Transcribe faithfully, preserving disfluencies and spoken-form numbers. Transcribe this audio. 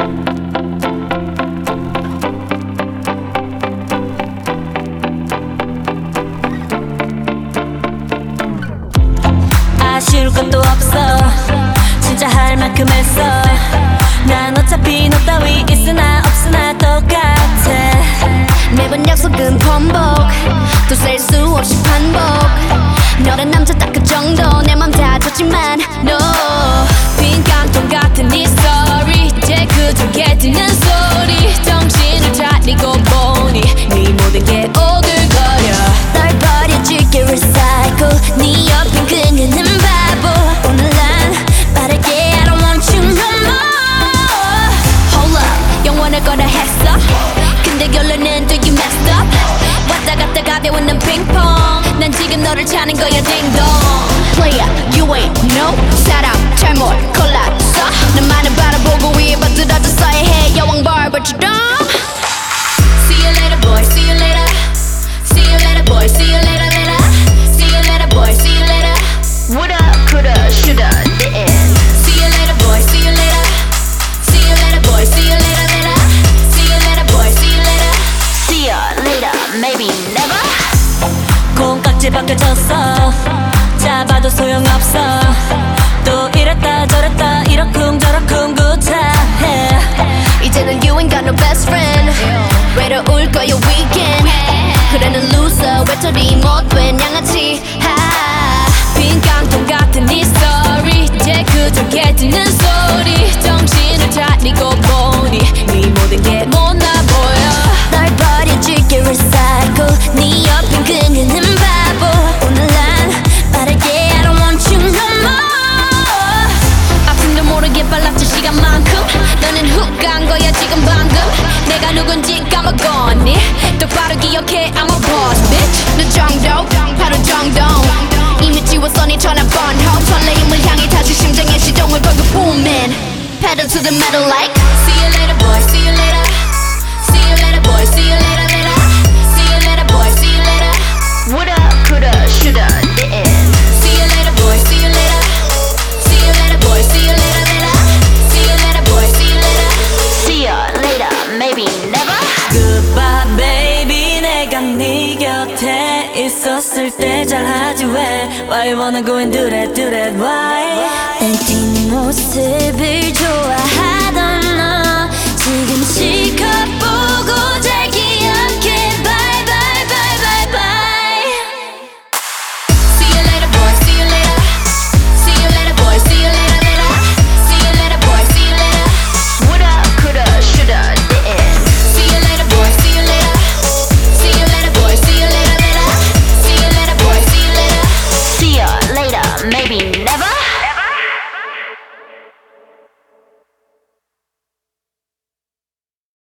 아쉬울 것도 없어 진짜 할 만큼 했어 난 어차피 너 따위 있으나 없으나 똑같아 매번 약속은 번복 또 셀 수 없이 반복 너란 남자 딱 그 정도 내 맘 다 줬지만 no 빈 깡통 같은 네 story 이제 그저 깨지는 소리 정신을 차리고 보니 네 모든 게 오글거려 널 버려줄게 recycle 네 옆엔 그녀는 바보 오늘 난 빠르게 I don't want you no more Hold up 영원할 거라 했어 근데 결론은 do you messed up 왔다 갔다 가벼운 난 핑퐁 난 지금 너를 찾는 거야 딩동 Player you ain't no 사람 잘못 골랐어 나만은 바라보고 위에 받들어졌어야 해 여왕 벌벌처럼 See you later boy see you later See you later boy see you later later See you later boy see you later Woulda coulda shoulda didn't See you later boy see you later See you later boy see you later later See you later boy see you later See you later maybe never 콩깍지 벗겨졌어 잡아도 소용없어 또 이랬다 저랬다 이러쿵저러쿵 구차해 이제는 you ain't got no best friend 외로울 거야 weekend 그래 넌 loser 외톨이 못된 양아치 빈 깡통 같은 네 story 이제 그저 깨지는 소리 정신을 차리고 보니 네 모든 게 못나 보여 널 버려줄게 recycle 네 옆엔 그녀는 바보 오늘 난 빠르게 I don't want you no more 아픔도 모르게 빨랐지 시간만큼 너는 훅 간 거야 지금 방금 내가 누군지 까먹었니 똑바로 기억해 I'm a boss bitch 너 정도 하루 정도 이미 지웠어 네 전화번 호 설레임을 향해 다시 심장의 시동을 걸고 booming pedal to the metal like See you later boy see you later See you later boy see you later later See you later boy see you later Woulda coulda shoulda didn't See you later boy see you later See you later boy see you later later See you later boy see you later See you later maybe never Goodbye baby 내가 네 곁에 있었을 때 잘하지 왜 Why you wanna go and do that do that why 난 뒷모습을 줘